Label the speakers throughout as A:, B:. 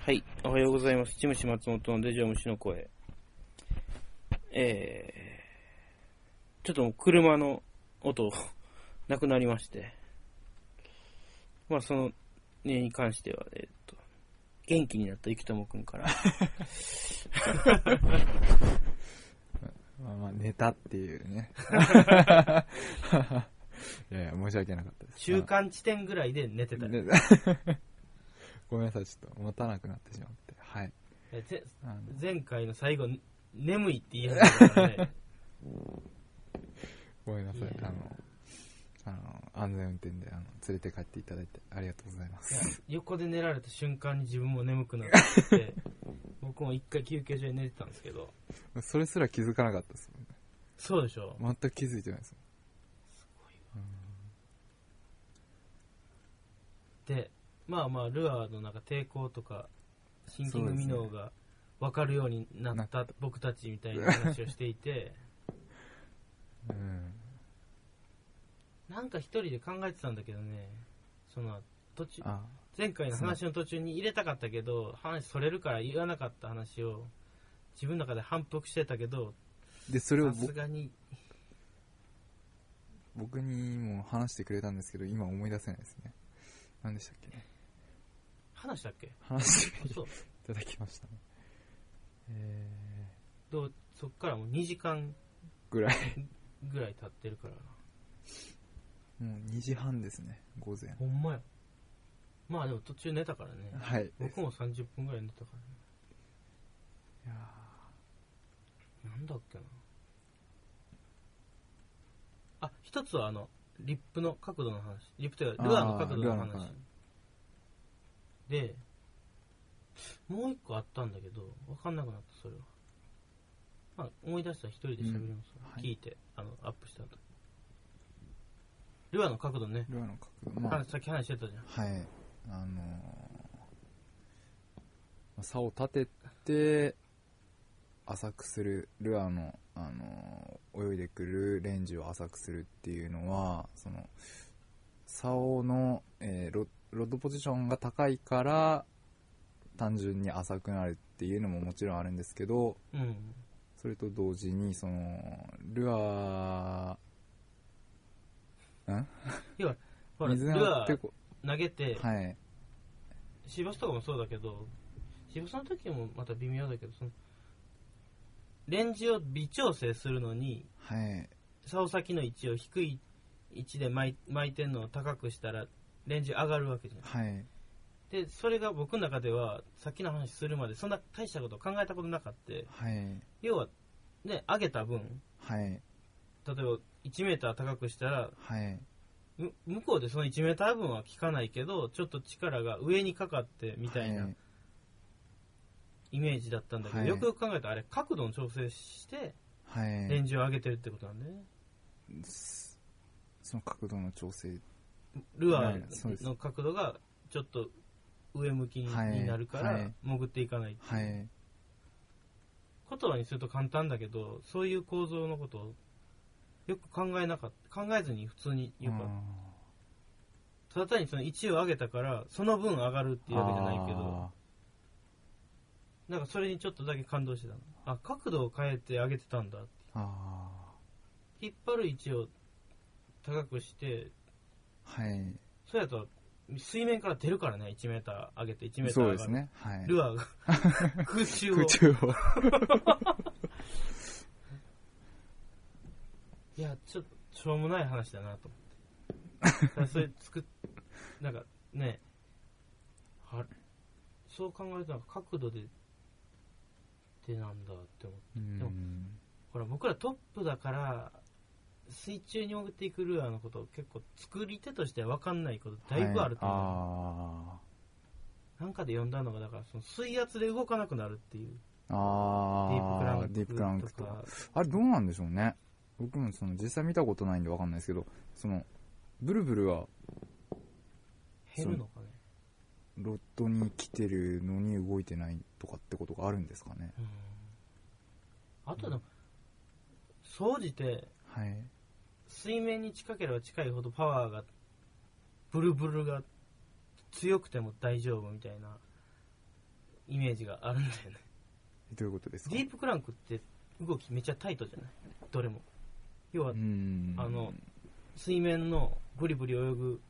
A: はい、おはようございます。ちむし松本のデジョムシの声。ちょっと車の音なくなりまして、まあそのねに関しては元気になったゆきともくんから
B: まあ寝たっていうねいや申し訳なかったです。
A: 中間地点ぐらいで寝てた、
B: ごめんなさい、ちょっと持たなくなってしまって、はい。
A: 前回の最後眠いって言い始めたからね
B: ごめんなさい、安全運転で連れて帰っていただいてありがとうございます。
A: 横で寝られた瞬間に自分も眠くなって僕も一回休憩所で寝てたんですけど、
B: それすら気づかなかったですもんね。
A: そうでしょ。
B: 全く気づいてないですもん。
A: すごいわ。でまあルアーのなんか抵抗とかシンキング機能が分かるようになった僕たちみたいな話をしていてなんか一人で考えてたんだけどね、その途中前回の話の途中に入れたかったけど話それるから言わなかった話を自分の中で反復してたけど、
B: でそれを
A: さすがに
B: 僕にも話してくれたんですけど今思い出せないですね。何でしたっけね。
A: 話したっけ。
B: 話していただきましたね。
A: そっからもう2時間
B: ぐらい
A: 経ってるから
B: な。もう2時半ですね、午前。
A: ほんまや。まあでも途中寝たからね。
B: はい。
A: 僕も30分ぐらい寝たからね。いやなんだっけな。一つはリップの角度の話。リップというかルアーの角度の話。で、もう一個あったんだけど、分かんなくなった、それは。まあ、思い出したら一人で喋ります、はい、聞いて、アップした後。ルアーの角度ね。
B: ルアーの角度。
A: さっき話してたじゃん。
B: はい。竿を立てて、浅くする、ルアーの、泳いでくるレンジを浅くするっていうのは、竿の、ロッドポジションが高いから単純に浅くなるっていうのももちろんあるんですけど、それと同時にルアー
A: 要は
B: 水
A: ルアー投げて、
B: はい、
A: シバスとかもそうだけど、シバスの時もまた微妙だけど、レンジを微調整するのに、
B: はい、
A: 竿先の位置を低い位置で巻いてんのを高くしたらレンジ上がるわけじゃん。
B: はい。で、
A: それが僕の中ではさっきの話するまでそんな大したことを考えたことなかった。
B: はい。
A: 要はね、上げた分、
B: はい。例え
A: ば1メーター高くしたら、
B: はい。
A: 向こうでその1メーター分は効かないけど、ちょっと力が上にかかってみたいなイメージだったんだけど、よくよく考えたらあれ角度の調整してレンジを上げてるってことなんでね。
B: その角度の調整、
A: ルアーの角度がちょっと上向きになるから潜っていかないっていう、言葉にすると簡単だけど、そういう構造のことをよく考えずに普通に言うから、ただ単にその位置を上げたからその分上がるっていうわけじゃないけど、なんかそれにちょっとだけ感動してたの。角度を変えて上げてたんだって。引っ張る位置を高くして、そうやと水面から出るからね。1メーター上げて1メーター上がる。
B: そうですね。はい、
A: ルアーが空中をいや、ちょっとしょうもない話だなと思って。それなんかね、そう考えたら角度でなんだって思って。でもほら僕らトップだから水中に潜っていくルアーのことを結構作り手としては分かんないことだいぶあると思う。なんかで読んだのが、だからその水圧で動かなくなるっていう。ディープクランクとか。
B: あれどうなんでしょうね。僕も実際見たことないんで分かんないですけど、ブルブルは
A: 減るのかね。
B: ロッドに来てるのに動いてないとかってことがあるんですかね。
A: あとの総じて、水面に近ければ近いほどパワーがブルブルが強くても大丈夫みたいなイメージがあるんだよね。
B: どういうことですか？
A: ディープクランクって動きめっちゃタイトじゃない？どれも。要は水面のブリブリ泳ぐ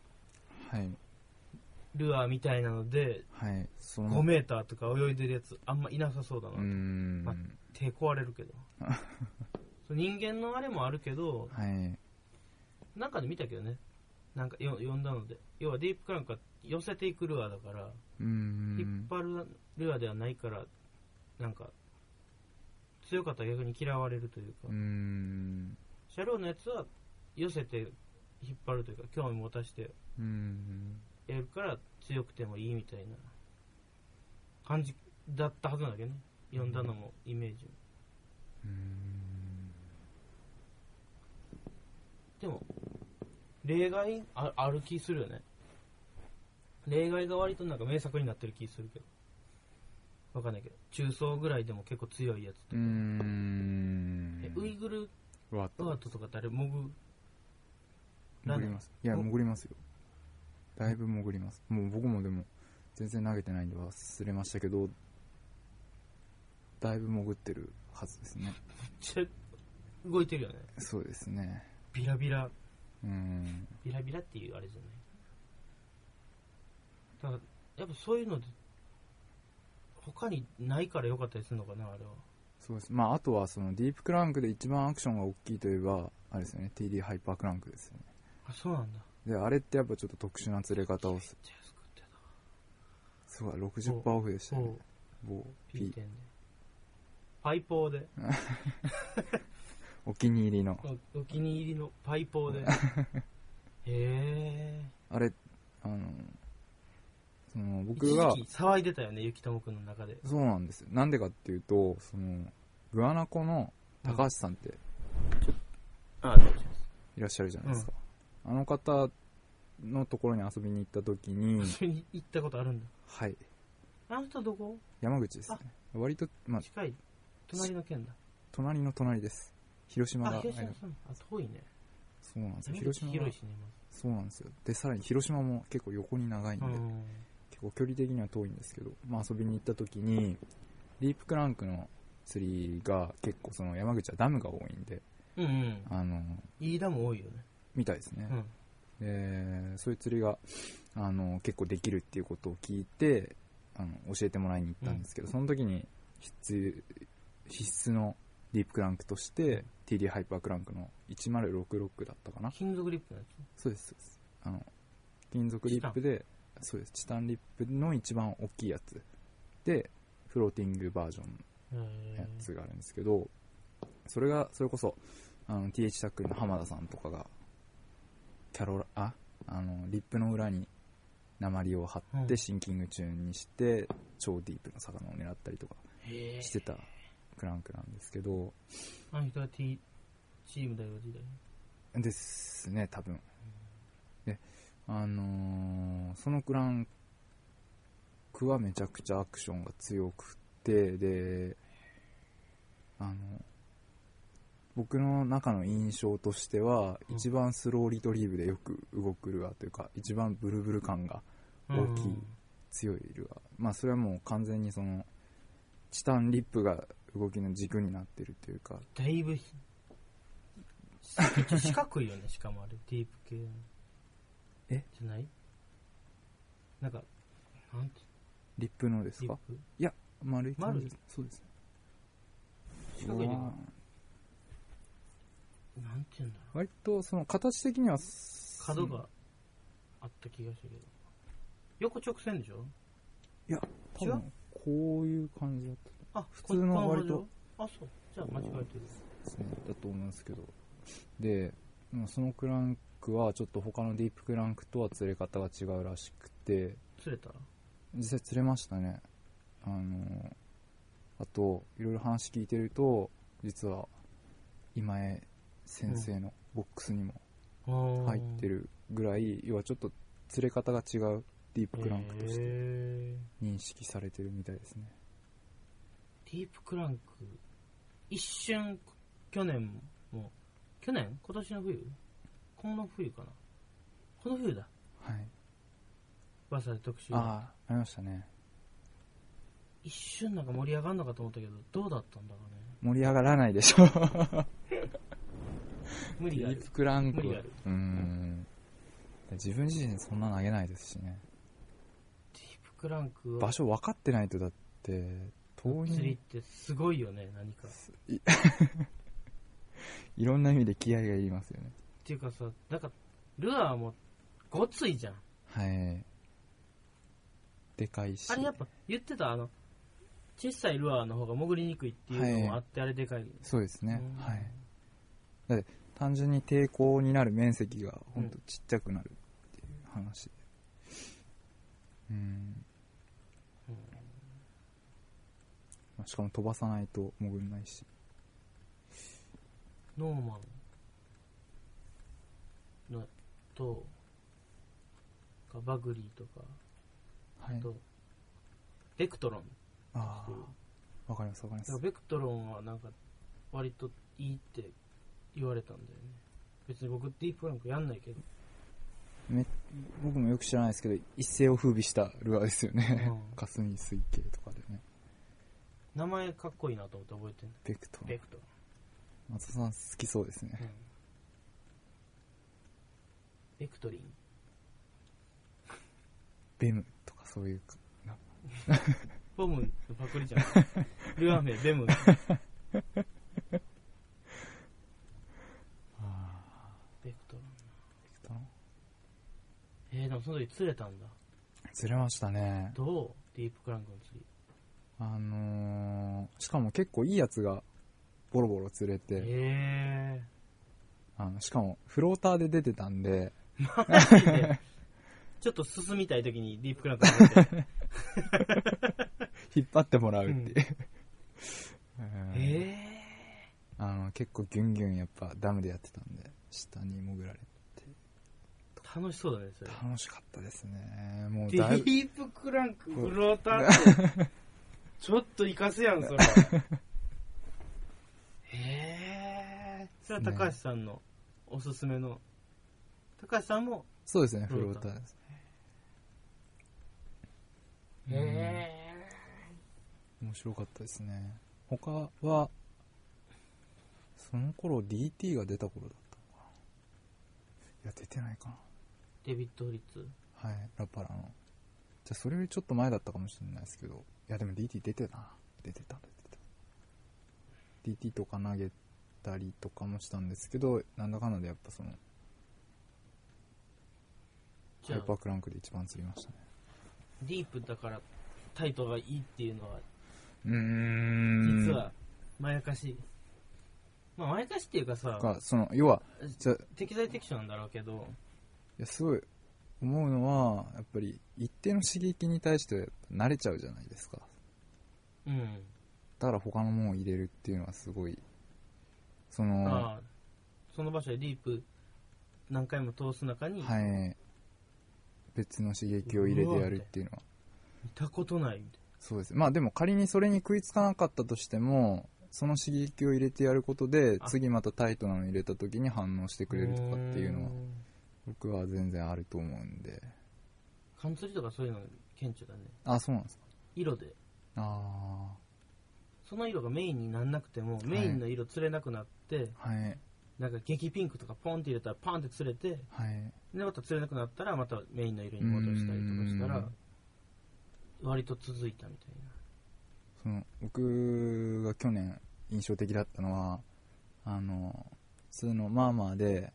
A: ルアーみたいなので、はい、5メーターとか泳いでるやつあんまいなさそうだな。まあ、手壊れるけど人間のあれもあるけど、はい、なんかで見たけどね、なんか読んだので、要はディープクランクは寄せていくルアーだから、引っ張るルアーではないから、なんか強かったら逆に嫌われるというか、シャローのやつは寄せて引っ張るというか興味持たせてやるから強くてもいいみたいな感じだったはずなんだけどね、読んだのもイメージも。でも例外 ある気するよね。例外が割となんか名作になってる気するけど、わかんないけど中層ぐらいでも結構強いやつとか。ウイグルワートとかってあれ潜
B: ります。いや潜りますよ。だいぶ潜ります。もう僕もでも全然投げてないんで忘れましたけど、だいぶ潜ってるはずですね。めっ
A: ちゃ動いてるよね。
B: そうですね。
A: ビラビラ。ビラビラっていうあれじゃない。だからやっぱそういうので他にないから良かったりするのかな、あれは。
B: そうです。まああとはそのディープクランクで一番アクションが大きいといえばあれですよね、TD ハイパークランクですよね。
A: あ、そうなんだ。
B: であれってやっぱちょっと特殊な釣れ方をすごい 60% オフでしたね。某 P
A: パイポーで
B: お気に入りの
A: パイポーでへー、
B: あれその僕が
A: 一時期騒いでたよね、雪友くんの中で。
B: そうなんですよ。なんでかっていうと、そのグアナコの高橋さんって、いらっしゃるじゃないですか、あの方のところに遊びに行った時に。
A: 遊びに行ったことあるんだ。
B: はい。
A: あの人どこ？
B: 山口ですね。割と、まあ、
A: 近い。隣の県だ。
B: 隣の隣です。広島が。
A: 広島さん。遠いね。
B: そうなんですよ。広島
A: 広いしね。
B: そうなんですよ。で、さらに広島も結構横に長いんで、結構距離的には遠いんですけど、まあ遊びに行った時に、ディープクランクの釣りが結構その山口はダムが多いんで、
A: いいダム多いよね。
B: みたいですね。で、そういう釣りが結構できるっていうことを聞いて教えてもらいに行ったんですけど、その時に必須のディープクランクとして TD ハイパークランクの1066だったかな。
A: 金属リップのや
B: つ。そうです。金属リップで、そうです。チタンリップの一番大きいやつでフローティングバージョンのやつがあるんですけど、それこそTH タックルの浜田さんとかがリップの裏に鉛を貼ってシンキングチューンにして超ディープな魚を狙ったりとかしてたクランクなんですけど、
A: あの人は T チームだよ時代
B: ですね、多分。でそのクランクはめちゃくちゃアクションが強くて、で僕の中の印象としては、一番スローリトリーブでよく動くルアーというか、一番ブルブル感が大きい、強いルアー。まあそれはもう完全にそのチタンリップが動きの軸になってるというか。
A: だいぶ四角いよね。しかもあれディープ系じゃない？なんかなんて
B: リップのですか？いや丸い感じです。そうですね。
A: 四角いね。なんていうんだろう。
B: 割とその形的には
A: 角があった気がしたけど、横直線でしょ？
B: いや、多分こういう感じだった。普通の割と。
A: そうじゃあ間違えてる
B: ですね、だと思うんですけど、でそのクランクはちょっと他のディープクランクとは釣れ方が違うらしくて。
A: 釣れた？
B: 実際釣れましたね。あといろいろ話聞いてると、実は今江先生のボックスにも入ってるぐらい、要はちょっと釣れ方が違うディープクランクとして認識されてるみたいですね。
A: ディープクランク一瞬今年今年の冬、この冬かな、この冬だ。
B: はい。
A: バサで特集
B: ありましたね。
A: 一瞬なんか盛り上がるのかと思ったけど、どうだったんだろうね。
B: 盛り上がらないでしょ。
A: 無理がある。
B: ディープクランク。
A: 無理がある。
B: 自分自身そんな投げないですしね。
A: ディープクランクは
B: 場所分かってないと、だって遠い。
A: 釣りってすごいよね、何か。
B: いろんな意味で気合がいりますよね。
A: っていうかさ、なんかルアーもごついじゃん。
B: はい。でかいし。
A: あれやっぱ言ってた、小さいルアーの方が潜りにくいっていうのもあって、あれでかい。
B: そうですね。はい。だって単純に抵抗になる面積がほんとちっちゃくなるっていう話で。しかも飛ばさないと潜んないし。
A: ノーマンのとバグリーとか、
B: はい、
A: あとベクトロン。
B: ああ、わかりますわかります。
A: ベクトロンはなんか割といいって言われたんだよね。別に僕ディープクランクやんないけど。
B: 僕もよく知らないですけど、一世を風靡したルアーですよね。霞水系とかでね。
A: 名前かっこいいなと思って覚えてる。
B: ベクトロン。
A: ベクトロン。
B: 松田さん好きそうですね。
A: ベクトリン。
B: ベムとかそういうか。
A: ボムのパクリじゃん。ルアー名ベム。ベクトロン。でもその時釣れたんだ。
B: 釣れましたね。
A: どう？ディープクランクの釣り。
B: しかも結構いいやつがボロボロ釣れて、しかもフローターで出てたんで、
A: マジでちょっと進みたい時にディープクランク出て
B: 引っ張ってもらうっていう、結構ギュンギュンやっぱダムでやってたんで下に潜られて
A: 楽しそうだね。それ
B: 楽しかったですね。もう
A: ディープクランクフローターってちょっとイカすやんそれ。それは高橋さんのおすすめの。高橋さんも
B: そうですね、フローターです
A: ね。
B: 面白かったですね。他はその頃 DT が出た頃だったのかな。いや出てないかな。
A: デビッド・フリッツ。
B: はい、ラパラの。じゃあそれよりちょっと前だったかもしれないですけど、いやでも DT 出てた。DT とか投げたりとかもしたんですけど、なんだかんだでやっぱそのハイパークランクで一番釣りましたね。
A: ディープだからタイトがいいっていうのは実はまやかし。まあまやかしっていうかさ、
B: その要は
A: 適材適所なんだろうけど、
B: いやすごい思うのはやっぱり一定の刺激に対して慣れちゃうじゃないですか。だから他のものを入れるっていうのはすごいその
A: 場所でディープ何回も通す中に、
B: はい、別の刺激を入れてやるっていうのは
A: 見たことないみたいな。
B: そうです。まあでも仮にそれに食いつかなかったとしても、その刺激を入れてやることで次またタイトなのを入れた時に反応してくれるとかっていうのは僕は全然あると思うんで。
A: 缶釣りとかそういうの顕著だね。
B: そうなんですか。
A: 色でその色がメインになんなくても、メインの色釣れなくなって、なんか激ピンクとかポンって入れたらパンって釣れて、でまた釣れなくなったらまたメインの色に戻したりとかしたら割と続いたみたいな。
B: その僕が去年印象的だったのは普通のマーマーで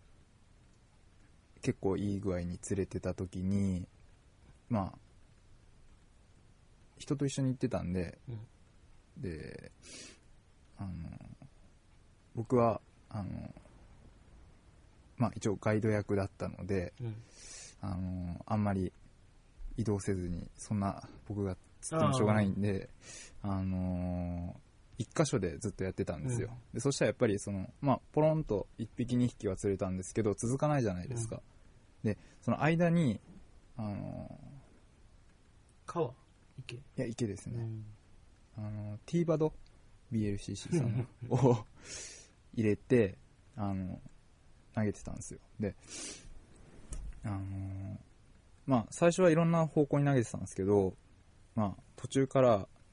B: 結構いい具合に釣れてた時に、まあ人と一緒に行ってたんで、で僕はまあ一応ガイド役だったので、あんまり移動せずにそんな僕が釣ってもしょうがないんで一箇所でずっとやってたんですよ。でそしたらやっぱりポロンと1匹2匹は釣れたんですけど続かないじゃないですか。でその間に
A: 川池、
B: いや池ですね、T バド BLCC さんを入れて投げてたんですよ。でまあ最初はいろんな方向に投げてたんですけど、まあ途中から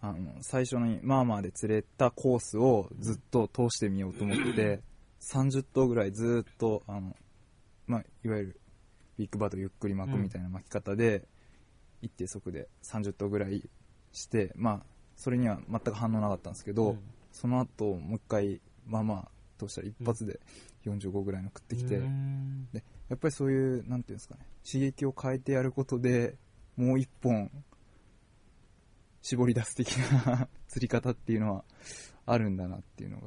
B: 最初にマーマーで釣れたコースをずっと通してみようと思って30頭ぐらいずっといわゆるビッグバットゆっくり巻くみたいな巻き方で、一定速で30頭ぐらいして、それには全く反応なかったんですけど、その後もう一回通したら一発で45ぐらいの食ってきて、でやっぱりそういうなんていうんですかね、刺激を変えてやることでもう一本絞り出す的な釣り方っていうのはあるんだなっていうのが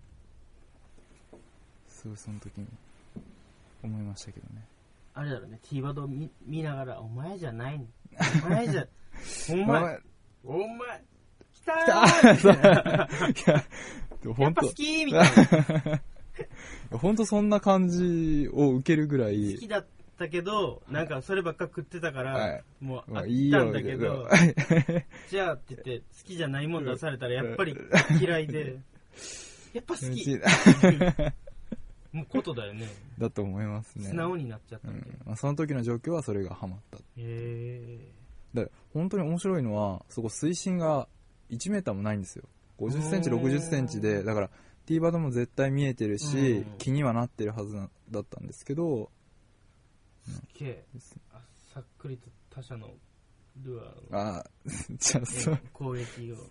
B: その時に思いましたけどね。
A: あれだろうね、ティーバード見ながら、お前じゃないの、お前じゃお前来たーやっぱ好きみたいな
B: 本当そんな感じを受けるぐらい
A: 好きだったけど、なんかそればっか食ってたから、
B: はい、
A: もう飽きたんだけど、じゃあって言って好きじゃないもん出されたらやっぱり嫌いでやっぱ好きもうことだよね。
B: だと思いますね。
A: 素直になっちゃったんで、
B: その時の状況はそれがハマった。で本当に面白いのはそこ水深が1メーターもないんですよ。50センチ60センチで、だからティーバードも絶対見えてるし、気にはなってるはずだったんですけど、
A: すげえ、さっくりと他社のルアー
B: じゃあそう
A: 攻撃を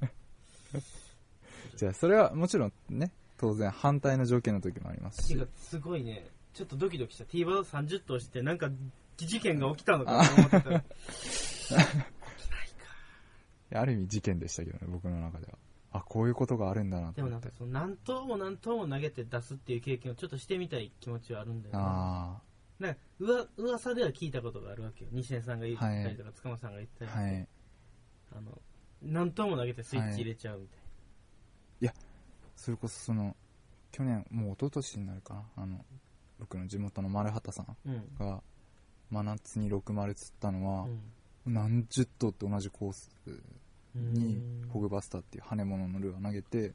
B: じゃあそれはもちろんね、当然反対の条件の時もありますし、
A: すごいね、ちょっとドキドキした。ティーバード30頭してなんか事件が起きたのかと思ってたら起きないか。
B: ある意味事件でしたけどね、僕の中では。こういうことがあるんだなって。
A: でもなんかその何頭も投げて出すっていう経験をちょっとしてみたい気持ちはあるんだよね。なんか噂では聞いたことがあるわけよ。西根さんが言ったりとか、塚間さんが言ったりとか、何頭も投げてスイッチ入れちゃうみたいな。
B: いや、それこそ去年、もう一昨年になるかな、僕の地元の丸畑さんが真夏に60釣ったのは、何十頭って同じコースにホグバスターっていう羽物のルアー投げて、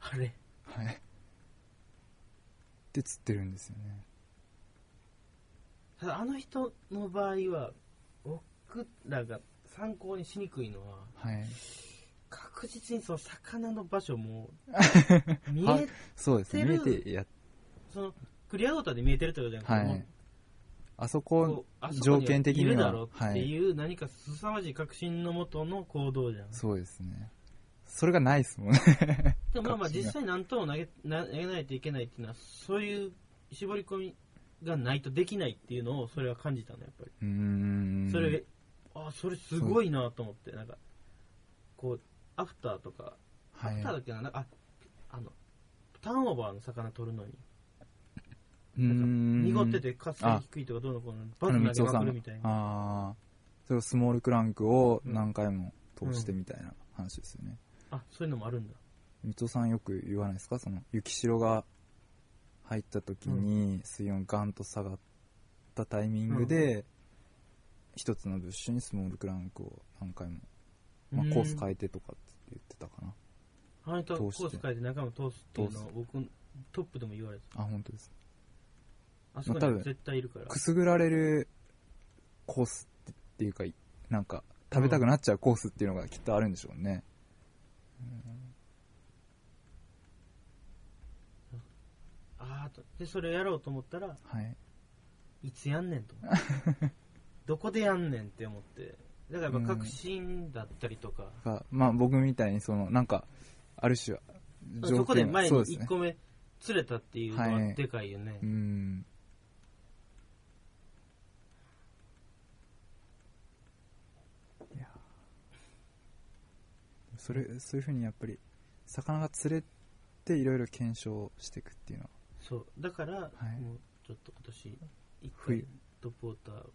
B: で釣ってるんですよね。
A: ただあの人の場合は僕らが参考にしにくいのは、確実にその魚の場所も見えてる
B: そうですね、見えて
A: そのクリアウォーターで見えてるってことじゃなくて、
B: あそこ条件的にはい
A: るだろうっていう何か凄まじい確信のもとの行動じゃん。
B: そうですね。それがないですもんね。
A: でも実際何頭も投げないといけないっていうのは、そういう絞り込みがないとできないっていうのをそれは感じたの、やっぱり。それすごいなと思って、なんかこうアフターとか、アフターだっけな、ターンオーバーの魚取るのに。なんか濁ってて活性低いとかどうのこうのバズ投げまくるみたいな。
B: それをスモールクランクを何回も通してみたいな話ですよね。
A: そういうのもあるんだ。
B: 三尾さんよく言わないですか、その雪代が入った時に水温ガンと下がったタイミングで、一つのブッシュにスモールクランクを何回も、コース変えてとかって言ってたかな。
A: コース変えて中も通すっていうのを僕トップでも言われた。
B: 本当です。
A: そこに絶対いるから。
B: くすぐられるコースっていうか、なんか食べたくなっちゃうコースっていうのがきっとあるんでしょうね。でそれをやろうと思ったら、いつやんねんと思ってどこでやんねんって思って、だからやっぱ確信だったりとか、僕みたいになんかある種
A: 条件、そこで前に1個目釣れたっていうのはでかいよね。
B: そういうふうにやっぱり魚が釣れていろいろ検証していくっていうのは、
A: そうだから、もうちょっと今年1回トップウォーター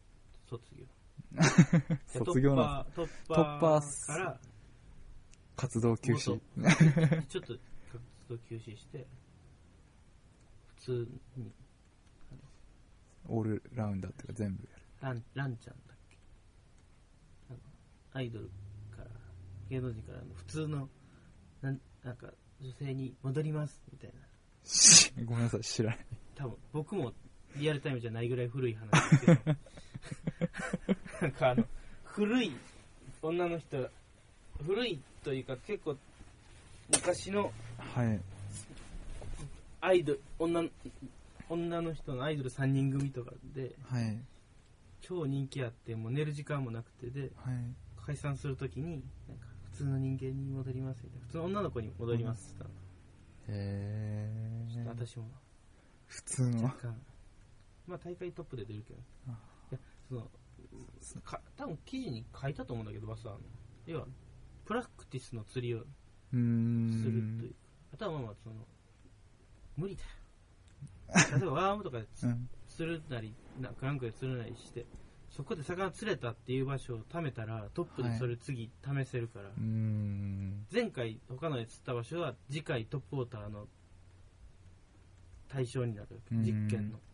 A: 卒業トッパーから
B: 活動休止
A: ちょっと活動休止して普通に
B: オールラウンダーっていうか全部
A: やる。ランちゃんだっけ、アイドルから芸能人から普通のなんか女性に戻りますみたいな。
B: ごめんなさい、知らない。
A: 多分僕もリアルタイムじゃないぐらい古い話ですけどなんか古い女の人古いというか結構昔の
B: はい
A: アイドル、女の人のアイドル3人組とかで、
B: はい、
A: 超人気あってもう寝る時間もなくてで、はい、解散するときになんか普通の人間に戻りますみたいな、普通の女の子に戻りますって言ったの。私も
B: 普通の
A: まあ大会トップで出るけど、いや多分記事に書いたと思うんだけど、バス要はプラクティスの釣りをするという、あとはまあその無理だよ。例えばワームとかで釣るなり、クランクで釣るなりして、そこで魚釣れたっていう場所を貯めたらトップでそれ次試せるから、はい、前回他ので釣った場所は次回トップウォーターの対象になるわけ、実験の。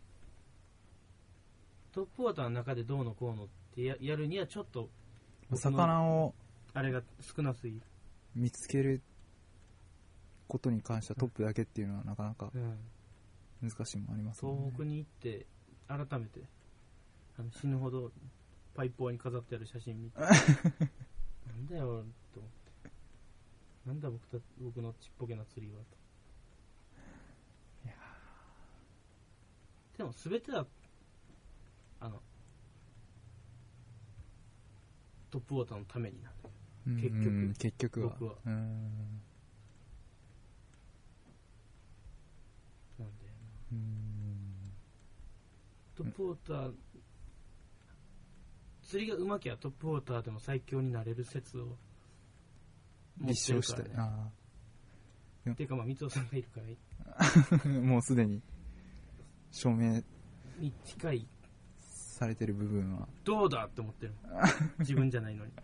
A: トップウォーターの中でどうのこうのってやるにはちょっと
B: 魚を
A: あれが少なすぎる。
B: 見つけることに関してはトップだけっていうのはなかなか難しいもありますね。
A: 東北に行って改めて死ぬほどパイプに飾ってある写真見てなんだよと思って、なんだ僕のちっぽけな釣りはと。いやでも全てはトップウォーターのためになる。
B: 結局は
A: 僕はなんだよな。トップウォーター釣りがうまきゃトップウォーターでも最強になれる説を
B: 立証して、
A: っていうかまあ三尾さんがいるから
B: もうすでに証明
A: に近い
B: されてる部分は
A: どうだって思ってる自分じゃないのに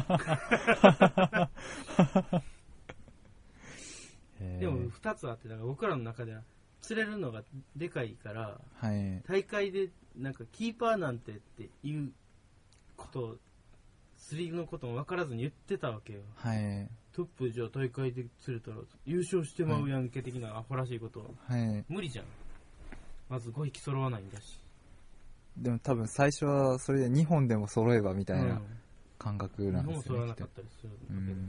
A: でも2つあって、だから僕らの中では釣れるのがでかいから、はい、大会でなんかキーパーなんてっていうことを釣りのことも分からずに言ってたわけよ、はい、トップじゃあ大会で釣れたら優勝してまうやんけ的なアホらしいことを、はい、無理じゃん。まず5匹揃わないんだし。
B: でも多分最初はそれで2本でも揃えばみたいな感覚なんですよね。2本も
A: 揃わなかったりするんだ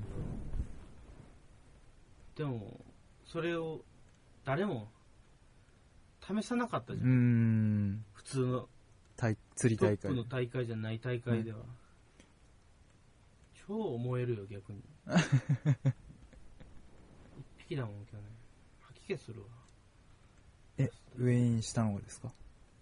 A: けど、でもそれを誰も試さなかったじゃん。普通の
B: 釣り大会、
A: トップの大会じゃない大会では、超思えるよ逆に一匹だもん今日ね。吐き気するわ。
B: 上インしたのですか？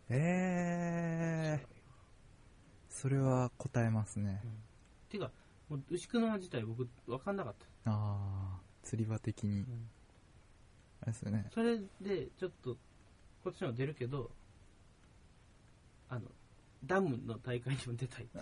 B: それは答えますね。
A: てかもう牛久沼自体僕分かんなかった。
B: 釣り場的に、あれですよね。
A: それでちょっとこっちも出るけど、ダムの大会にも出たい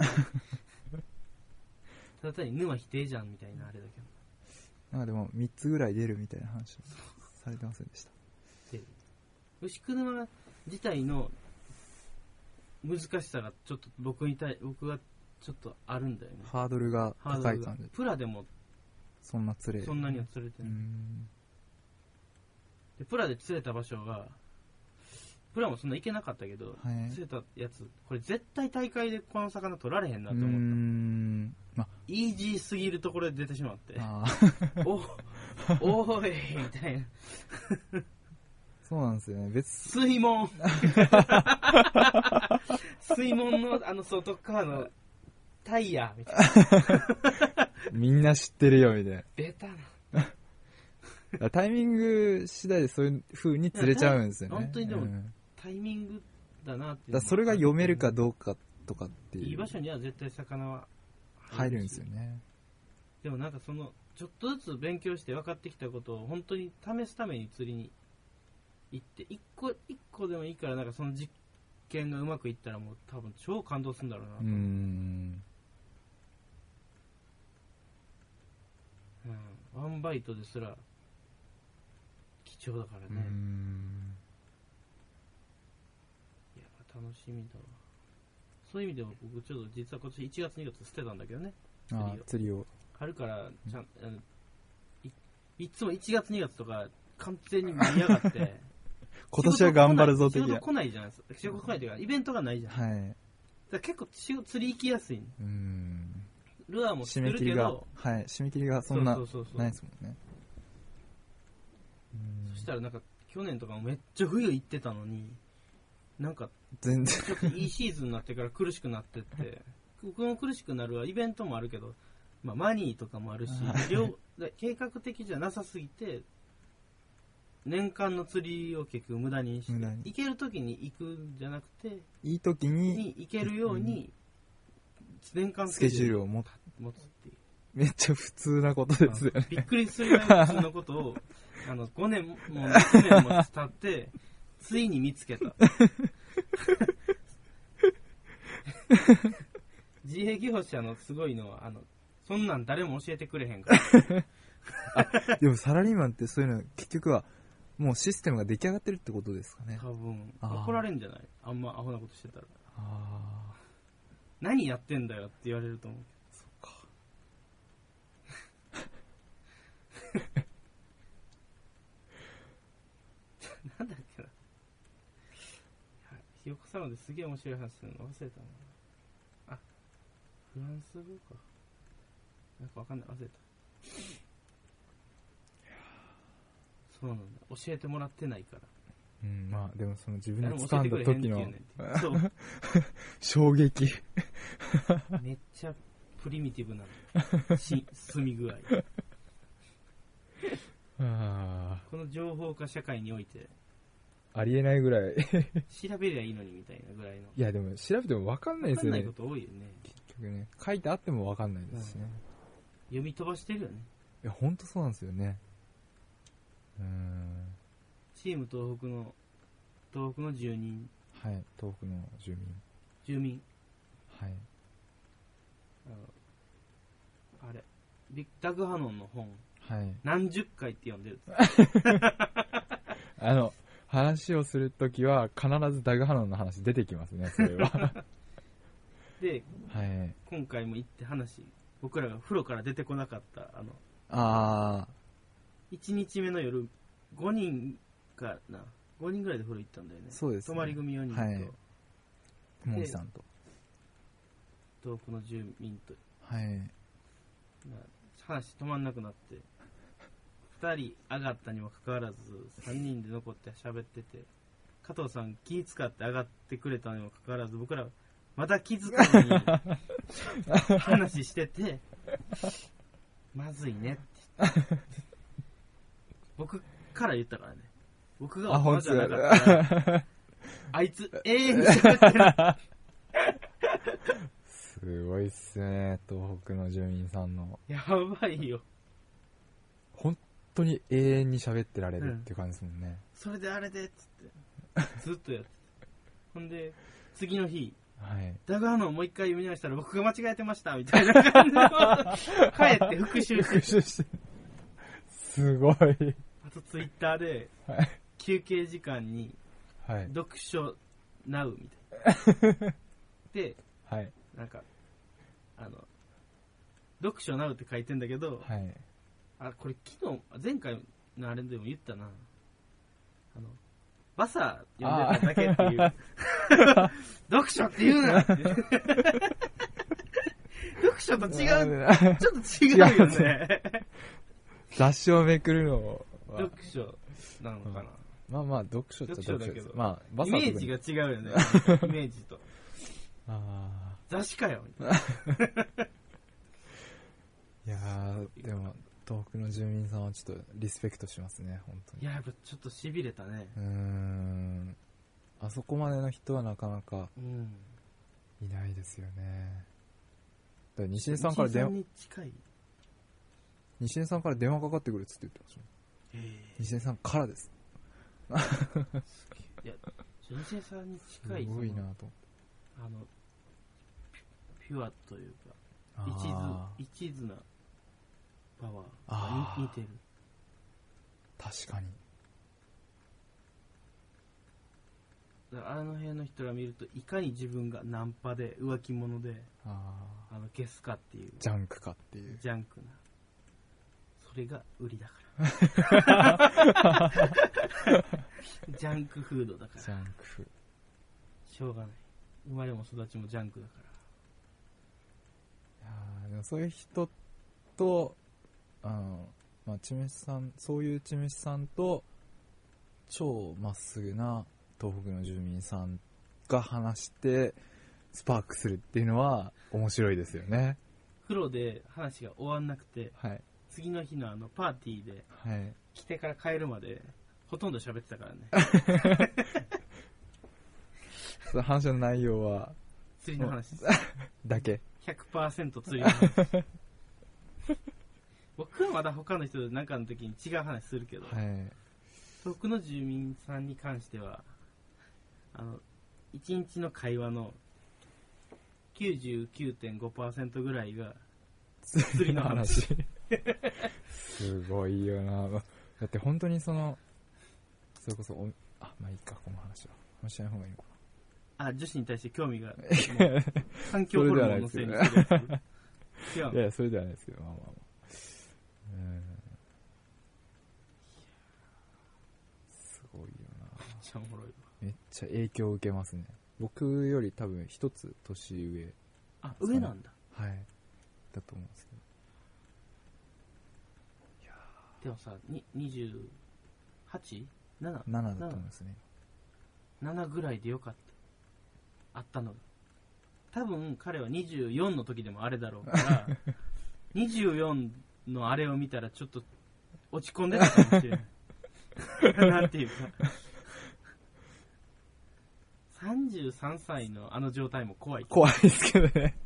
A: ただ単に沼否定じゃんみたいなあれだけど、
B: なんかでも3つぐらい出るみたいな話されてませんでした？
A: 牛久沼自体の難しさがちょっと僕はちょっとあるんだよね。
B: ハードルが高い感じ。
A: プラでも
B: そんなには釣れてない。
A: でプラで釣れた場所が、プラもそんな行けなかったけど、釣れたやつこれ絶対大会でこの魚取られへんなと思った。イージーすぎるところで出てしまっておーいみたいな
B: そうなんですよね。
A: 水門水門の外側のタイヤみたいな
B: みんな知ってるよみたいな。
A: ベタ
B: なタイミング次第でそういう風に釣れちゃうんですよね。
A: 本当にでも、タイミングだなっていう。
B: だそれが読めるかどうかとかっていう。
A: いい場所には絶対魚は
B: 入るんですよね。
A: でもなんかちょっとずつ勉強して分かってきたことを本当に試すために釣りに行って、一個でもいいからなんかその実験がうまくいったらもう多分超感動するんだろうなと。ワンバイトですら貴重だからね。いや楽しみだわ。そういう意味でも僕ちょっと実は今年1月2月捨てたんだけどね、
B: 釣りを
A: 春からいつも1月2月とか完全に見やがって
B: 今年は頑張るぞ的な。
A: 仕事来ないじゃないですか。仕事来ないというかイベントがないじゃん、だから結構釣り行きやすい。 ルアーも作るけど、
B: はい、締め切りがそんなないですもんね。
A: そしたらなんか去年とかもめっちゃ冬行ってたのに、なんか
B: 全然
A: ちょっといいシーズンになってから苦しくなってって僕も苦しくなるはイベントもあるけど、まあ、マニーとかもあるし、計画的じゃなさすぎて年間の釣りを結局無駄にして行ける時に行くんじゃなくて、
B: いい時に
A: 行けるように年間
B: スケジュールを持つ
A: っていう、
B: めっちゃ普通なことですよね。
A: びっくりするぐらい普通のことを5年も6年も経ってついに見つけた。自営業者のすごいのはそんなん誰も教えてくれへんから。
B: でもサラリーマンってそういうの結局はもうシステムが出来上がってるってことですかね。
A: 多分怒られるんじゃない？あんまアホなことしてたら。何やってんだよって言われると思う。
B: そっか。
A: なんだっけな。ひよこサロンですげえ面白い話するの忘れたな。あ、フランス語か。なんかわかんない、忘れた。そうなんだ。教えてもらってないから。
B: うん、まあでもその自分で掴んだ時の
A: そう
B: 衝撃。
A: めっちゃプリミティブな進み具合。この情報化社会において
B: ありえないぐらい
A: 調べりゃいいのにみたいなぐらいの。
B: いやでも調べても分かんないですよね。
A: 分かんないこと多いよね。
B: 結局ね、書いてあっても分かんないですしね。
A: 読み飛ばしてるよね。
B: いや本当そうなんですよね。
A: チーム東北の住人。
B: はい、東北の住民。はい。
A: あれダグハノンの本、
B: はい、
A: 何十回って読んでる
B: 話をするときは必ずダグハノンの話出てきますね、それは。
A: で、
B: はい、
A: 今回も行って僕らが風呂から出てこなかった1日目の夜5人ぐらいで風呂行ったんだよね。
B: そうですね。
A: 泊まり組4人と、
B: はい、森さんと
A: 東北の住民と、
B: はい、
A: 話止まんなくなって2人上がったにもかかわらず3人で残って喋ってて、加藤さん気使って上がってくれたにもかかわらず僕らまた気づかずに話しててまずいねって僕から言ったからね。僕が大人じゃなかったらあいつ永遠に喋ってる。
B: すごいっすね、東北の住民さんの。
A: やばいよ。
B: 本当に永遠に喋ってられるっていう感じですもんね。
A: それであれでっつってずっとやってほんで次の日、
B: はい、
A: ダグハノンもう一回読み直したら僕が間違えてましたみたいな感じで帰って復習して
B: すごい。
A: あとツイッターで、はい、休憩時間に、はい、読書ナウみたいなで、はい、なんか読書ナウって書いてんだけど、はい、これ前回のあれでも言ったな、バサー読んでただけっていう読書って言うなって読書と違うちょっと違うよね。
B: 雑誌をめくるのは
A: 読書なのかな。
B: まあまあ読書って読書だけど、
A: まあ、イメージが違うよね。イメージと雑誌かよみたいな。
B: いやーでも東北の住民さんはちょっとリスペクトしますね、本当に。
A: いや、やっぱちょっと痺れたね。
B: あそこまでの人はなかなかいないですよね。だから西根さんから西根さんから電話かかってくるっつって言ってました。西根さんからです。
A: いや、西根さんに近い。
B: すごいなと思って。
A: ピュアというか一途なパワーが似てる。
B: 確かに。
A: あの辺の人ら見るといかに自分がナンパで浮気者でゲスかっていう、
B: ジャンクかっていう、
A: ジャンクな、それが売りだからジャンクフードだから。
B: ジャンクフードし
A: ょうがない。生まれも育ちもジャンクだか
B: でもそういう人とまあ、地主さん、そういう地主さんと超まっすぐな東北の住民さんが話してスパークするっていうのは面白いですよね。
A: 風呂で話が終わんなくて、
B: はい、
A: 次の日のパーティーで、
B: はい、
A: 来てから帰るまでほとんど喋ってたからね。
B: その話の内容は
A: 釣りの話です
B: だけ
A: 100% 釣りの話。僕はまだ他の人と何かの時に違う話するけど、はい、東北の住民さんに関しては1日の会話の 99.5% ぐらいが釣りの話。
B: すごいよな。だって本当にそれこそまあいいか、この話は話しない方がいいのか
A: な。女子に対して興味が環境ホルモンのせいにするやつ。違う。
B: いや、それではないですけど、まあまあまあ。すごいよな。
A: めっちゃおもろいわ。
B: めっちゃ影響を受けますね。僕より多分一つ年上。
A: 上なんだ。
B: はい。だと思うんですけど。いや
A: でもさ、28？7？
B: 7だと思いますね。
A: 7ぐらいでよかった。あったのが。多分彼は24の時でもあれだろうから、24のあれを見たらちょっと落ち込んでたかもしれない。なんていうか。33歳のあの状態も怖い。
B: 怖いですけどね。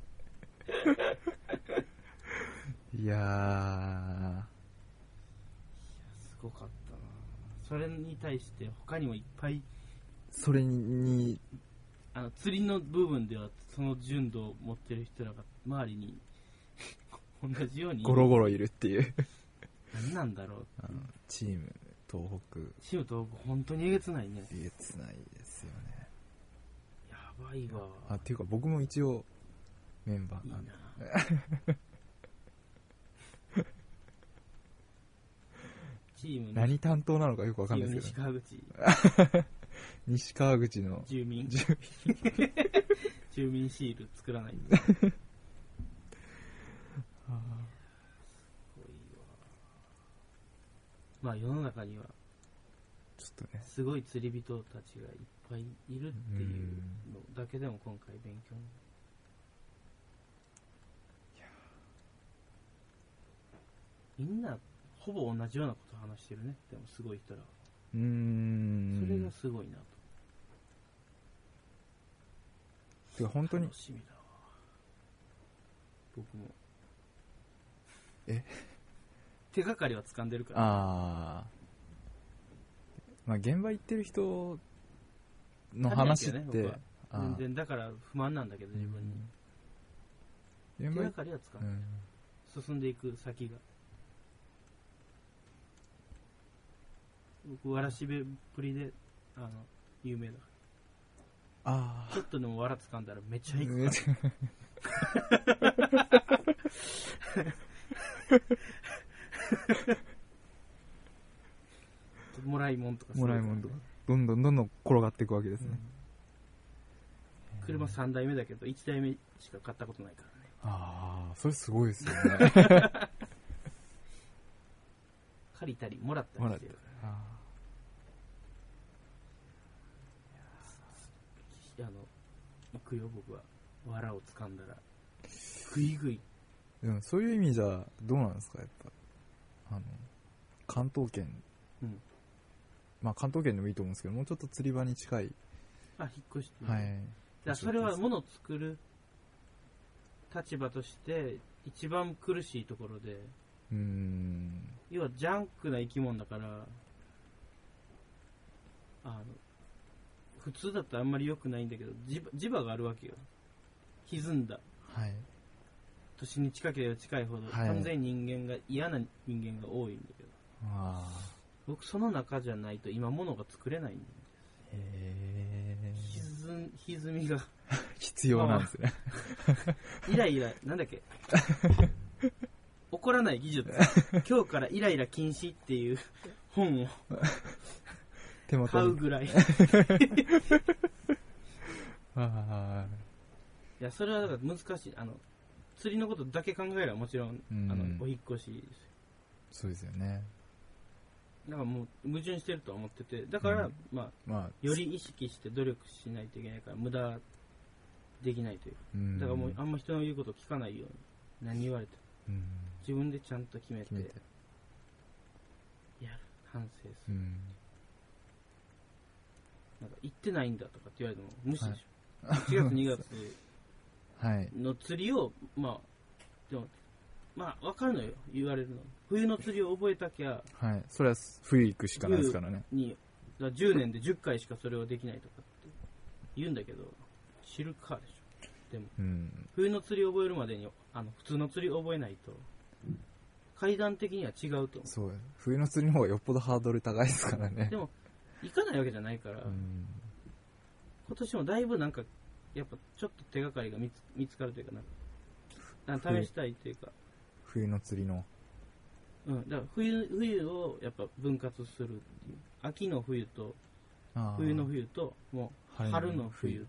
B: いやー。
A: すごかったな。それに対して他にもいっぱい。
B: それに、
A: 釣りの部分ではその純度を持ってる人らが周りに同じように
B: ゴロゴロいるっていう。
A: 何なんだろう。
B: チーム東北。
A: チーム東北本当にえげつないね。
B: えげつないですよね。
A: やばいわ。
B: っていうか僕も一応メンバーなんで。いいな。
A: チーム
B: 何担当なのかよくわかんないですけど。西川口の
A: 住民シール作らないんで。すごいわ。まあ世の中には
B: ちょっとね、
A: すごい釣り人たちがいっぱいいるっていうのだけでも今回勉強に。みんなほぼ同じようなこと話してるね。でもすごい人らは。それがすごいなと。
B: てか本当に
A: 楽しみだわ。僕も。手がかりは掴んでるから。
B: まあ現場行ってる人の話って、ね、
A: 全然だから不満なんだけど自分に。手がかりは掴んでる。進んでいく先が。僕わらしべっぷりで有名だから。ちょっとでもわら掴んだらめっちゃいくからもらいもんとか、
B: もらいもんとかどんどん転がっていくわけですね。
A: 車3台目だけど1台目しか買ったことないからね。
B: それすごいですよね。
A: 借りたりもらったりしてるから。行くよ僕は。わらを掴んだらグイグイ。
B: でもそういう意味じゃどうなんですか、やっぱ関東圏、まあ関東圏でもいいと思うんですけど、もうちょっと釣り場に近い。
A: 引っ越して、
B: はい。
A: じゃあそれは物を作る立場として一番苦しいところで、要はジャンクな生き物だから、普通だとあんまり良くないんだけど、磁場があるわけよ。歪んだ。
B: はい。
A: 都市に近ければ近いほど、完全に人間が嫌な人間が多いんだけど。僕その中じゃないと今物が作れないんです。歪みが
B: 必要なんですね。
A: イライラ、なんだっけ。怒らない技術。今日からイライラ禁止っていう本を買うぐらい。いや、それはだから難しい。 釣りのことだけ考えればもちろん、お引っ越しですよ。
B: そうですよね。
A: だからもう矛盾してると思ってて、だから、より意識して努力しないといけないから無駄できないというか、だからもうあんま人の言うことを聞かないように、何言われても、自分でちゃんと決めてやる、反省する。なんか行ってないんだとかって言われても無視でしょ。1月2月の釣りを、でも分かるのよ、言われるの。冬の釣りを覚えたきゃ、
B: それは冬行くしかないですからね。
A: 10年で10回しかそれをできないとかって言うんだけど、知るかでしょ。でも、冬の釣りを覚えるまでに普通の釣りを覚えないと、階段的には違うと思う。
B: そう、冬の釣りの方がよっぽどハードル高いですからね。
A: でも行かないわけじゃないから、今年もだいぶなんかやっぱちょっと手がかりが見つかるというか、なんか試したいというか、
B: 冬の釣りの、
A: だから冬をやっぱ分割するっていう、秋の冬と冬の冬ともう春の冬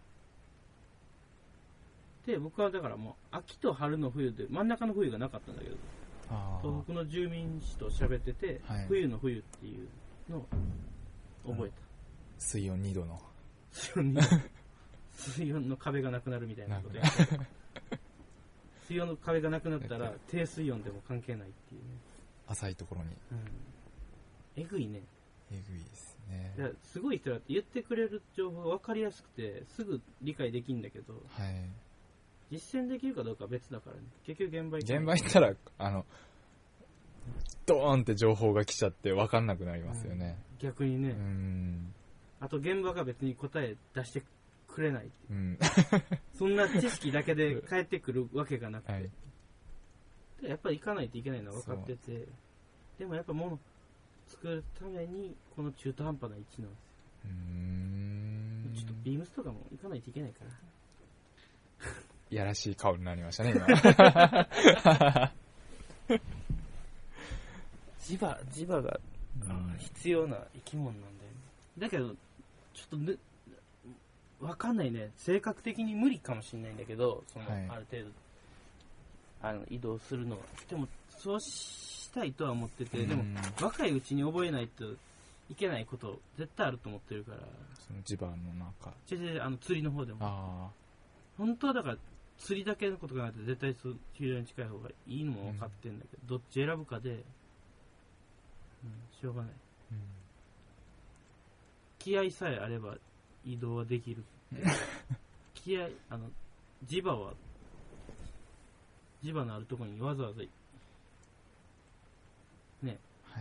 A: で、僕はだからもう秋と春の冬で真ん中の冬がなかったんだけど、東北の住民氏と喋ってて、冬の冬っていうのを覚えた。
B: 水温2度の
A: 水温の壁がなくなるみたいなことやってた。水温の壁がなくなったら低水温でも関係ないっていうね。
B: 浅いところに。
A: えぐいね。
B: えぐいですね。
A: いや、すごい人だって言ってくれる情報が分かりやすくてすぐ理解できるんだけど、実践できるかどうかは別だからね。結局現場
B: 行ったらドーンって情報が来ちゃって分かんなくなりますよね。
A: 逆にね。あと現場が別に答え出してくれない、そんな知識だけで返ってくるわけがなくて、やっぱり行かないといけないのは分かってて、でもやっぱ物作るためにこの中途半端な位置なんですよ。ちょっとビームスとかも行かないといけないから
B: いやらしい顔になりましたね今
A: 磁場が必要な生き物なんだよね。だけどちょっと分かんないね、性格的に無理かもしれないんだけど、ある程度移動するのは。でもそうしたいとは思ってて、でも若いうちに覚えないといけないこと絶対あると思ってるから。
B: その磁場の中
A: 釣りの方でも本当はだから釣りだけのことがなくて絶対球場に近い方がいいのも分かってるんだけど、どっち選ぶかで、しょうがない、気合さえあれば移動はできる気合、磁場のあるところにわざわざね、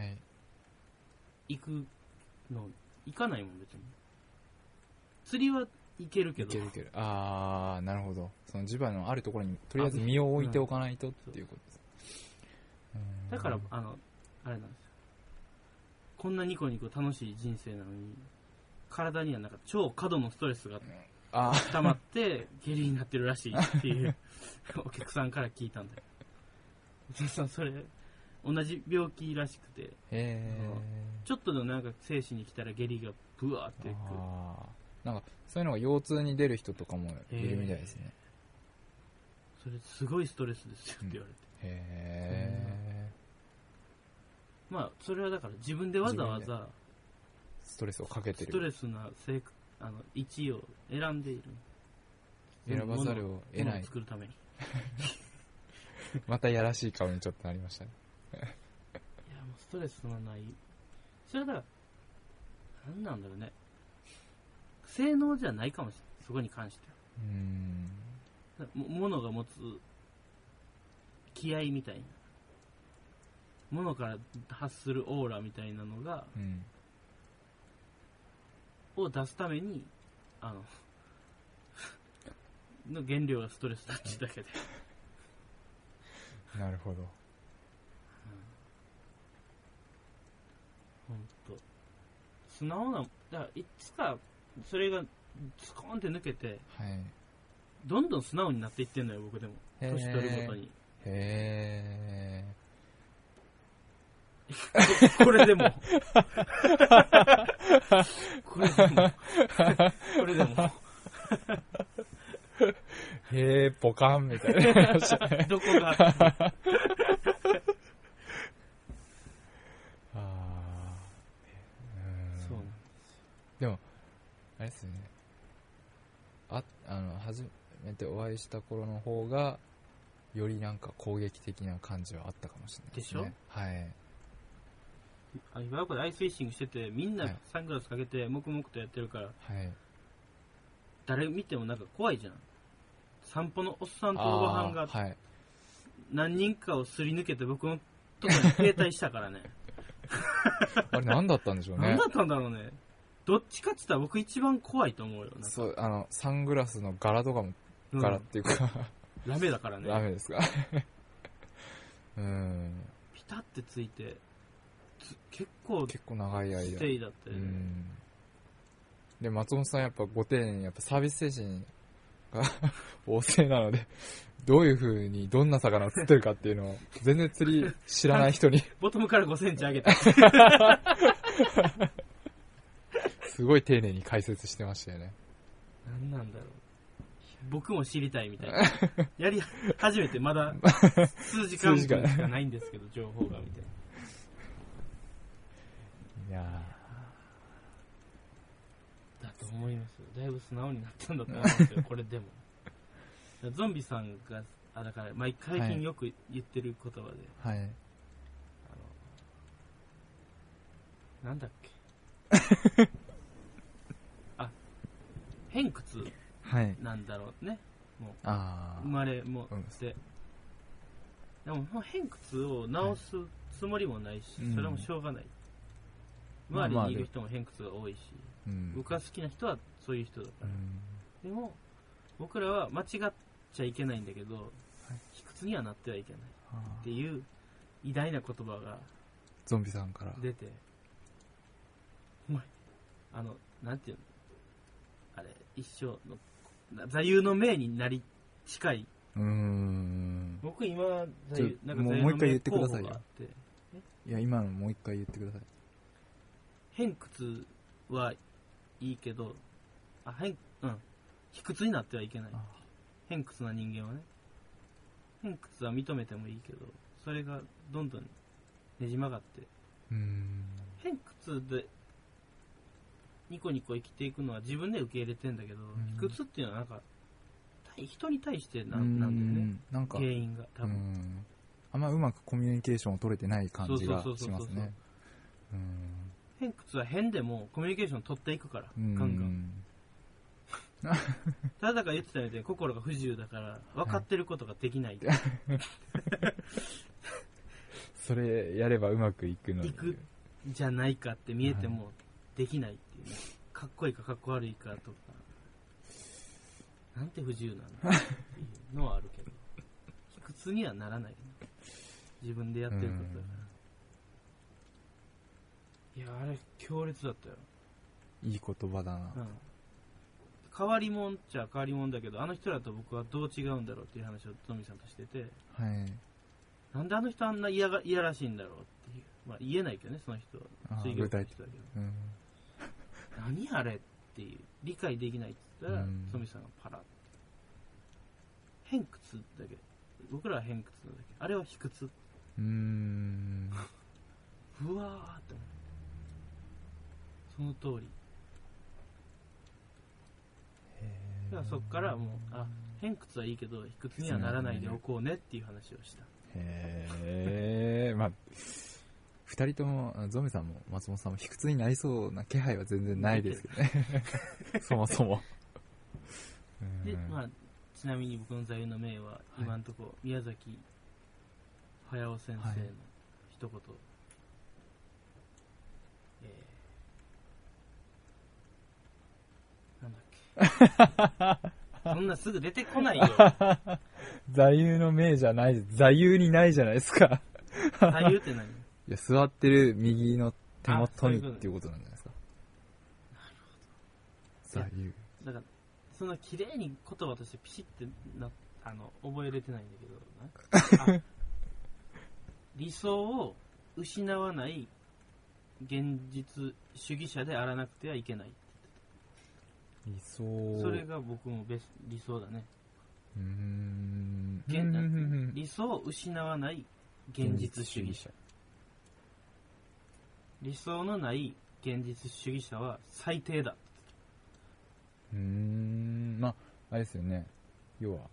A: 行かないもん別に。釣りは行けるけど。
B: なるほど。その磁場のあるところにとりあえず身を置いておかないとっていうことです。
A: だからあれなんですよ。こんなニコニコ楽しい人生なのに、体にはなんか超過度のストレスが溜まって下痢になってるらしいっていうお客さんから聞いたんだよ。それ同じ病気らしくて、ちょっとでもなんか精子に来たら下痢がブワーってくる。
B: なんかそういうのが腰痛に出る人とかもいるみたいですね。
A: それすごいストレスですよって言われて。それはだから自分でわざわざ
B: ストレスをかけてる。
A: ストレスな位置を選んでいる。
B: 選ばざるを得ない。
A: 作るために。
B: またやらしい顔にちょっとなりましたね。
A: いや、もうストレスのない。それはだから、なんなんだろうね。性能じゃないかもしれない。そこに関しては。物が持つ気合みたいな。物から発するオーラみたいなのが、を出すためにの原料がストレスだってだけで
B: なるほど。
A: 本当素直な、だからいつかそれがスコーンって抜けて、どんどん素直になっていってんのよ、僕でも。年取るごとに。これでもこれでも
B: へえ、ポカンみたいな。
A: どこがそうなん
B: でも、あれですね。初めてお会いした頃の方が、よりなんか攻撃的な感じはあったかもしれないですね。
A: でしょ？
B: はい。
A: 今こでアイスフィッシングしてて、みんなサングラスかけて、黙々とやってるから、はい、誰見てもなんか怖いじゃん。散歩のおっさんとおばはんが、はい、何人かをすり抜けて僕のところに停滞したからね。
B: あれ何だったんでしょうね。
A: 何だったんだろうね。どっちかって言ったら僕一番怖いと思うよ。
B: そう、サングラスの柄とかも、柄っていうか、
A: ラメだからね。
B: ラメですか。
A: ピタってついて、結構
B: 長い間。
A: ステイだったよね。
B: で、松本さんやっぱご丁寧にやっぱサービス精神が旺盛なので、どういう風にどんな魚を釣ってるかっていうのを全然釣り知らない人に
A: ボトムから5センチ上げて
B: すごい丁寧に解説してましたよね。
A: 何なんだろう。僕も知りたいみたいな。やり始めてまだ数時間しかないんですけど、情報がみたいな。
B: いや
A: だと思いますよ。だいぶ素直になったんだと思うんですよ、これでも。ゾンビさんが、だから、最近よく言ってる言葉で、
B: はい。
A: なんだっけ。偏屈なんだろうね。もう生まれもして。でも、偏屈を直すつもりもないし、それもしょうがない。周りにいる人も偏屈が多いし、僕が好きな人はそういう人だから。でも、僕らは間違っちゃいけないんだけど、卑屈にはなってはいけないっていう偉大な言葉が
B: ゾンビさんから
A: 出て、お前なんていうの、あれ一生の座右の銘になり近い。僕今座右なんか座右の銘候補があって、
B: いや今のもう一回言ってください。
A: 偏屈はいいけど、卑屈になってはいけない。偏屈な人間はね、偏屈は認めてもいいけど、それがどんどんねじ曲がって、偏屈でニコニコ生きていくのは自分で受け入れてんだけど、卑屈っていうのはなんか人に対してなんだよね、なんか原因が多分
B: あんまうまくコミュニケーションを取れてない感じがしますね。
A: 偏屈は変でもコミュニケーション取っていくから、ガンガン。ただか言ってたみたいに心が不自由だから分かってることができない、
B: それやればうまくいくのに
A: いくじゃないかって見えてもできないっていう、ね、かっこいいかかっこ悪いかとかなんて不自由なんだっていうのはあるけど卑屈にはならない、ね、自分でやってることだから。いやあれ強烈だったよ。
B: いい言葉だな。
A: 変わり者っちゃ変わり者だけど、あの人らと僕はどう違うんだろうっていう話をゾンビさんとしてて、なんであの人あんないやらしいんだろうっていう、言えないけどね、その人は水魚の人だけど、何あれっていう理解できないって言ったら、ゾンビさんがパラッ偏屈だけど、僕らは偏屈だけど、あれは卑屈。うわーって思う。その通り。だからそっからもう偏屈はいいけど卑屈にはならないでおこうねっていう話をした。
B: 2人ともゾンビさんも松本さんも卑屈になりそうな気配は全然ないですけどね。そもそも
A: で、ちなみに僕の座右の銘は今のところ宮崎駿先生の一言、そんなすぐ出てこないよ。
B: 座右の銘じゃない、座右にないじゃないですか。
A: 座右って何？い
B: や、座ってる右の手元にっていうことなんじゃないですか。
A: なるほど。座右。だから、そんな綺麗に言葉としてピシッて覚えれてないんだけど、理想を失わない現実主義者であらなくてはいけない。
B: 理想。
A: それが僕も理想だね。理想を失わない現実主義者。理想のない現実主義者は最低だ。
B: まあ、あれですよね。要は、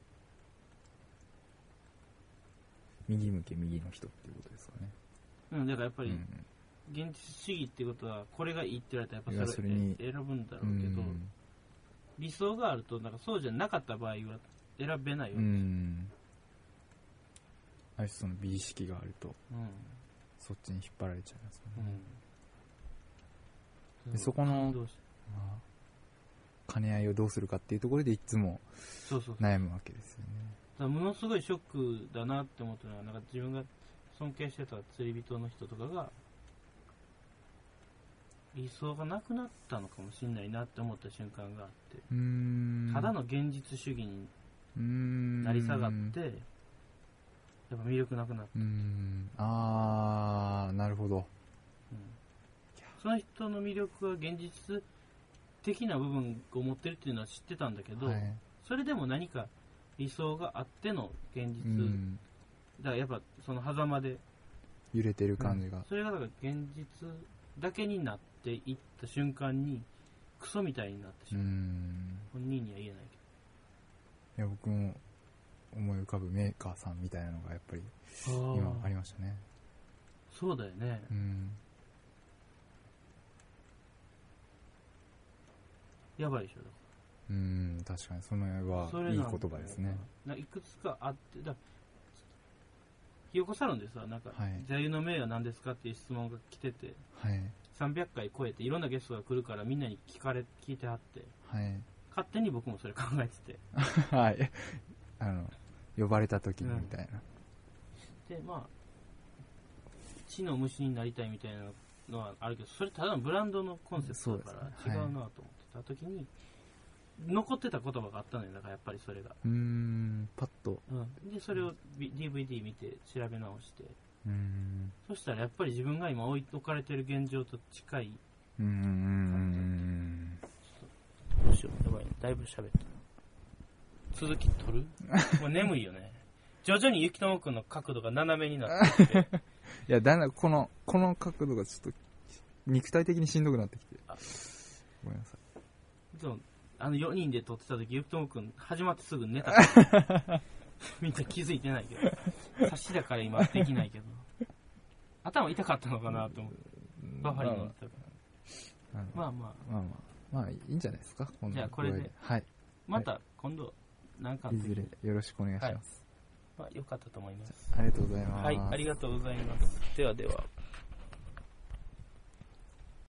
B: 右向け右の人っていうことですかね。
A: だからやっぱり、現実主義ってことは、これがいいって言われたらやっぱそれを選ぶんだろうけど、理想があると、なんかそうじゃなかった場合は選べないよね。
B: あれその美意識があると、そっちに引っ張られちゃいますよね。でそこの、兼ね合いをどうするかっていうところでいつも悩むわけですよね。
A: だからものすごいショックだなって思ったのは、なんか自分が尊敬してた釣り人の人とかが理想がなくなったのかもしれないなって思った瞬間があって、ただの現実主義になり下がってやっぱ魅力なくなった。
B: なるほど。
A: その人の魅力は現実的な部分を持ってるっていうのは知ってたんだけど、それでも何か理想があっての現実、だからやっぱその狭間で
B: 揺れてる感じが、
A: それがだから現実だけになっていった瞬間にクソみたいになってしまう。本人には言えない
B: けど、いや僕も思い浮かぶメーカーさんみたいなのがやっぱり今ありましたね。
A: そうだよね。やばいでしょ。
B: 確かにその絵はいい言葉ですね。
A: いくつかあって、ひよこサロンでさ、なんか、座右の銘は何ですかっていう質問が来てて、300回超えていろんなゲストが来るからみんなに聞いてはって、勝手に僕もそれ考えてて
B: 呼ばれた時にみたいな、
A: でまあ知の虫になりたいみたいなのはあるけど、それただのブランドのコンセプトだから違うなと思ってた時に、残ってた言葉があったのよ。だからやっぱりそれが
B: パッと、
A: でそれを DVD 見て調べ直して、そしたらやっぱり自分が今置かれてる現状と近い感じ。どうしよう、やばい、だいぶ喋った。続き取るもう眠いよね。徐々に雪友くんの角度が斜めになってきて
B: いやだんだんこの角度がちょっと肉体的にしんどくなってきて、ごめんなさい。
A: でも4人で撮ってた時、ゆきともくん始まってすぐ寝たからみんな気づいてないけど、差しだから今できないけど、頭痛かったのかなと思ってバファリン飲んでたから、
B: まあいいんじゃないですか。
A: じゃあこれで、また今度何か
B: いずれよろしくお願いします。
A: 良かったと思います。
B: ありがとうございます。
A: ありがとうございます。ではでは。